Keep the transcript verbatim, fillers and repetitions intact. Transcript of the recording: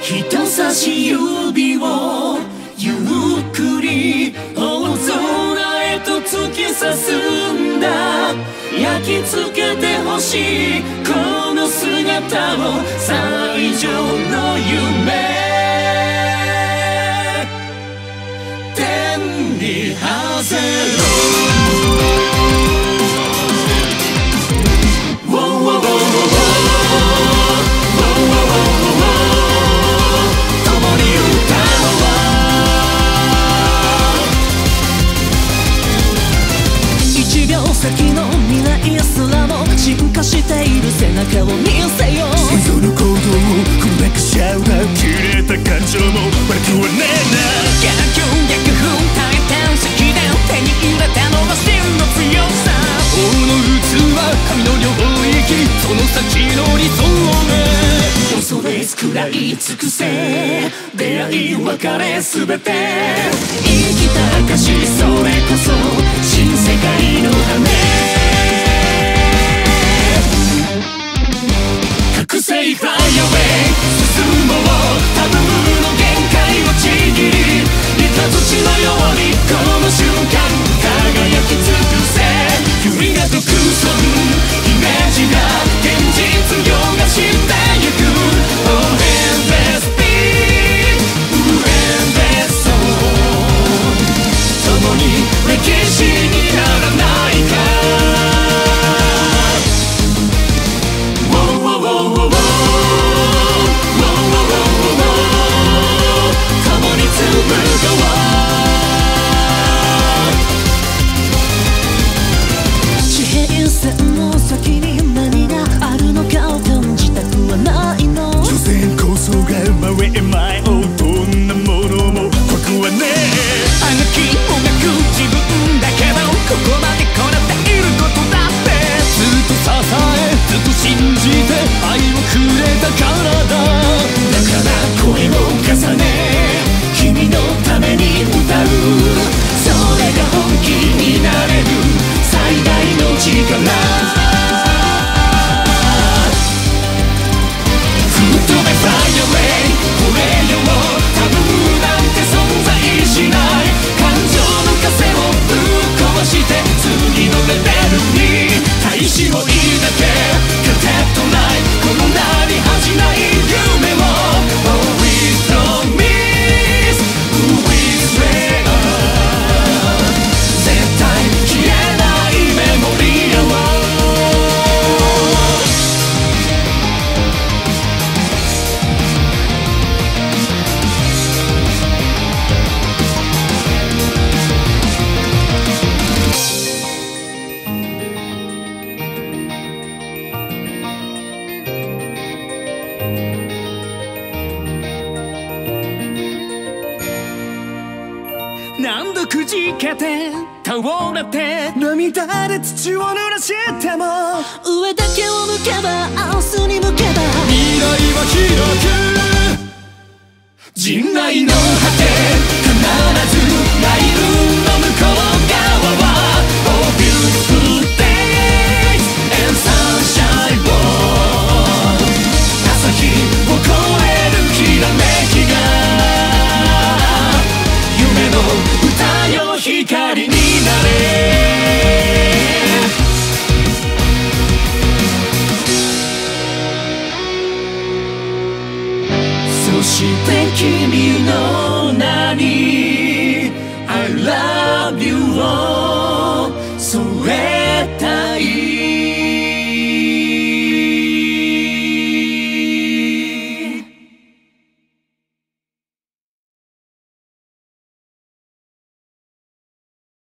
人差し指をゆっくり大空へと突き刺すんだ。焼き付けてほしいこの姿を最上の夢天に馳せろ。先の未来すらも進化している背中を見せよう。想像の行動を振りまくしゃうな。切れた感情も悪くはねえな。逆境逆風大変式で手に入れたのが真の強さ。王の器神の領域その先の理想へ恐れ食らい尽くせ。出会い別れすべて生きた証それこそ新世界の羽。覚醒フライアウェイ進もうタブーの限界をちぎり三日月のようにこの瞬間輝き尽くせ。夢が独尊イメージが現実をがしてゆく Oh endless beat endless soul 共に歴史にならないか。地平線の先に何があるのかを感じたくはないの。所詮構想が前へ前をどんなものも怖くはねえ。あがきもがく自分だけどここまでこなっていることだってずっと支えずっと信じて愛をくれたからだ。だから声を重ね君のために歌う。それが本気になれる最大の力。吹っ飛べ Fly away これよタブーなんて存在しない感情の枷をぶっ壊して次のレベルに大志を抱け。勝てっとないこの名に恥じない夢を Always promise We swear 絶対消えないメモリアを何度くじけて倒れて涙で土を濡らしても上だけを向けば明日に向けば未来は開く。人類の果て必ずライブの向こう側は Oh beautiful days and sunshine 朝日を越えるきらめきが夢の歌よ光になれ。そして君の